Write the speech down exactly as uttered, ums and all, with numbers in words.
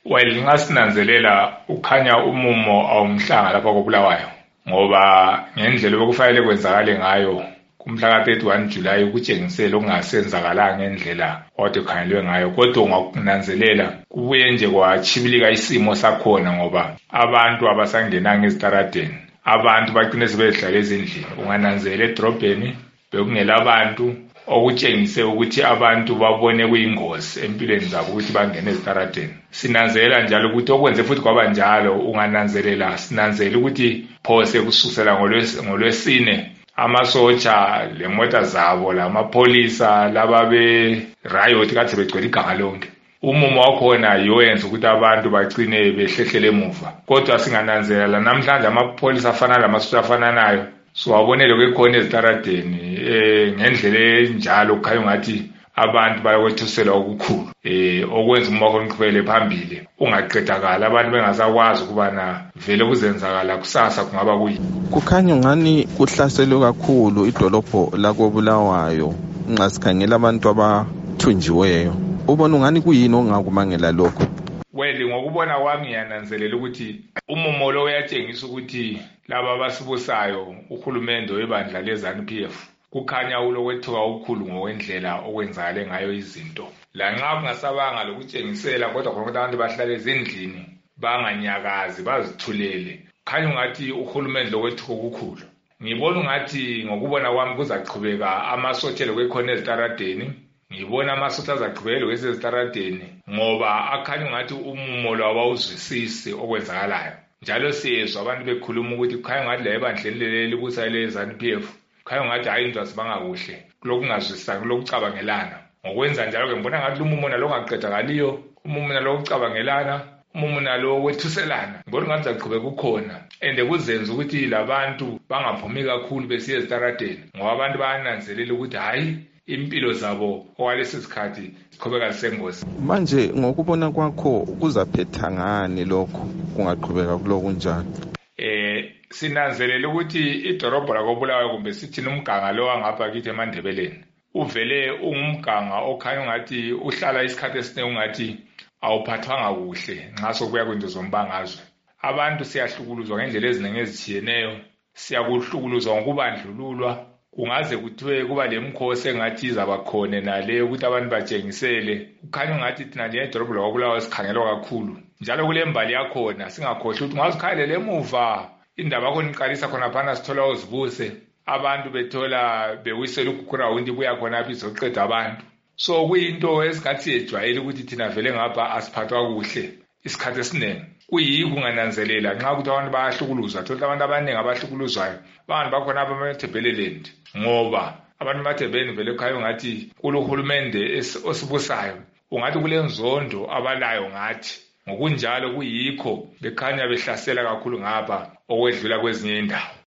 Well, ngasinanzelela ukhanya umumo awumhlanga lapha koBulawayo ngoba ngendlela okufanele kwenzakale ngayo kumhla ka thirty-one July kutshengisela okungasenzakalanga ngendlela okade kukhangelwe ngayo, kodwa ungakunanzelela kubuye nje kwachibilika isimo sakhona ngoba abantu abasangenanga ezitaradeni, abantu bagcine sebedlala ezindlini. Ungananzelela edrobheni bekungela abantu, okutshengise ukuthi abantu babone kuyingozi empilweni zabo ukuthi bangene ezitaradeni. Sinanzelela njalo ukuthi okwenze futhi kwaba njalo, ungananzelela sinanzelela ukuthi phose kususela ngolwesine amasotsha lemota zabo lamapholisa laba be riot kade begcwele iganga lonke. Umumo wakhona yoyenza ukuthi abantu bagcine behlehlele emuva, kodwa singananzelela namhlanje amapholisa afana lamasotsha afananayo siwabonele kwekhona ezitaradeni eh ngendlela enjalo kukhanya ngathi abantu bayakwethuselwa okukhulu eh okwenza umoya omqhubele phambili ungaqedakala, abantu bengasakwazi ukubana vele kuzenzakala kusasa kungaba kuyi. Kukhanya ngani kuhlaselwe kakhulu idolobho lakoBulawayo nxa sikhangela abantu abathunjiweyo. Ubona ngani kuyini ongakumangela lokho? Well, ngokubona kwami ngiyananzelela ukuthi umumo lo uyatshengisa ukuthi laba abasibusayo uhulumende webandla leZANU P F kukhanya ulokwethuka okukhulu ngokwendlela okwenzakale ngayo izinto. Lanxa kungasabanga lokutshengisela, kodwa khona abantu bahlala ezindlini banganyakazi bazithulele. Khanya ngathi uhulumende lokwethuka okukhulu. Ngibona ngathi ngokubona kwami kuzaqhubeka amasotsha kwekhona ezitaradeni. Ngibona amasotsha azaqhubeka kwezitaradeni ngoba akhanya ngathi umumo lo awuzwisisi okwenzakalayo. Njalo siyezwa abantu bekhuluma ukuthi kukhanya ngathi la ebandleni leli busayile leZANU P F kukhanya ngathi hayi into asibanga kuhle lokungazwisisani lokucabangelana. Ngokwenza njalo ke ngibona ngathi umumo nalo ongaqedakaliyo, umumo nalo ucabangelana, umumo nalo wethuselana, ngibona ngathi uzaqhubeka ukhona ende kuzenza ukuthi labantu bangaphumi kakhulu besiya ezitaradeni ngoba abantu bayananzelela ukuthi hayi impilo zabo okwalesi sikhathi siqhubeka sengozi. Manje ngokubona kwakho kuzaphetha ngani lokho kungaqhubeka kuloku njalo? Eh sinanzelela ukuthi idolobho lakoBulawayo kumbe sithi umganga lo angapha kithi eMandebeleni uvele ungumganga okhanya ngathi uhlala isikhathi esiningi ngathi awuphathwanga kuhle nxa sokubuya kwento zombangazwe. Abantu siyahlukuluzwa ngendlela eziningi ezithiyeneyo, siyakuhlukuluzwa ngokubandlululwa. Kungaze kuthiwe kuba lemkhosi engathi izabakhona nale ukuthi abantu batshengisele. Kukhanya ngathi thina nje edolobho lakoBulawayo sikhangelwa kakhulu. Njalo kule mbali yakhona singakhohlwa ukuthi ngazikhalela emuva indaba yakho niqalisa khona phana sithola uzibuse abantu bethola bewisela ugugurawundi buya khona apha izoqeda abantu. So kuyinto esingathi ejwayele ukuthi thina vele ngapha asiphathwa kuhle isikhathi esiningi. Kuyiko ungananzelela nxa ukuthi abantu bayahlukuluzwa, thola abantu abaningi abahlukuluzwayo abantu bakhona apha eMathebeleland ngoba abantu eMathebeleni vele kukhanya ngathi kulohulumende osibusayo, ungathi kulenzondo abalayo ngathi. Ngokunjalo kuyikho bekhanya behlasela kakhulu ngapha okwedlula kwezinye indawo.